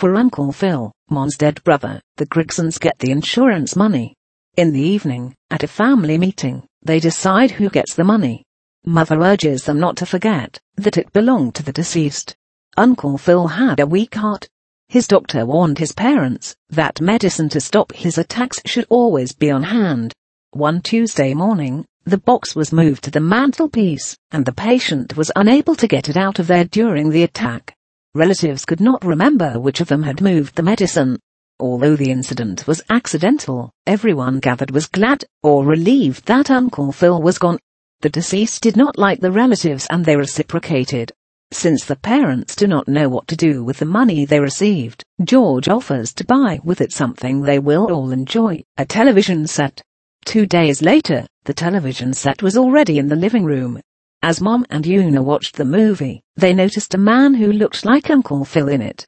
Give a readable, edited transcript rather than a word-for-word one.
For Uncle Phil, Mom's dead brother, the Grigsons get the insurance money. In the evening, at a family meeting, they decide who gets the money. Mother urges them not to forget that it belonged to the deceased. Uncle Phil had a weak heart. His doctor warned his parents that medicine to stop his attacks should always be on hand. One Tuesday morning, the box was moved to the mantelpiece, and the patient was unable to get it out of there during the attack. Relatives could not remember which of them had moved the medicine. Although the incident was accidental, everyone gathered was glad or relieved that Uncle Phil was gone. The deceased did not like the relatives and they reciprocated. Since the parents do not know what to do with the money they received, George offers to buy with it something they will all enjoy, a television set. 2 days later, the television set was already in the living room. As Mom and Una watched the movie, they noticed a man who looked like Uncle Phil in it.